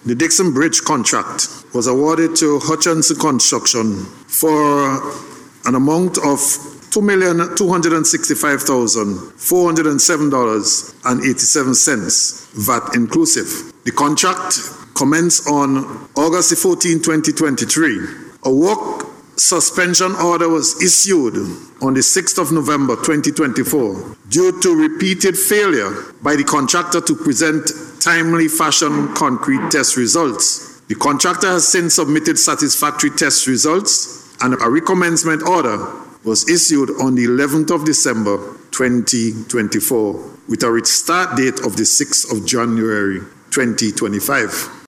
The Dixon Bridge contract was awarded to Hutchinson Construction for an amount of $2,265,407.87, VAT inclusive. The contract commenced on August 14, 2023. A work suspension order was issued on the 6th of November 2024 due to repeated failure by the contractor to present timely fashion concrete test results. The contractor has since submitted satisfactory test results, and a recommencement order was issued on the 11th of December 2024 with a start date of the 6th of January 2025.